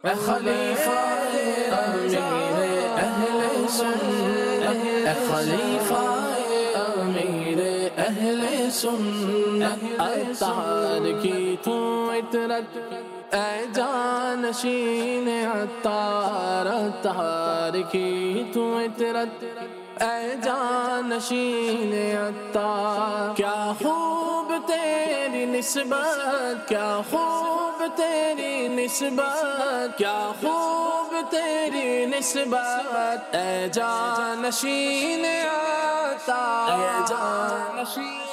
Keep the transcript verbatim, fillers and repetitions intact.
खलीफा अमीरे अहले सुन्नत, खलीफा अमीरे अहले सुन्नत। अत्तार की तू इतरत ऐ जानशीन अत्तार, अत्तार की तू इतरत ऐ जानशीन अत्तार। क्या खूब तेरी निस्बत, क्या खूब तेरी निस्बत, क्या खूब तेरी निस्बत ऐ जानशीन अत्तार, ऐ जानशीन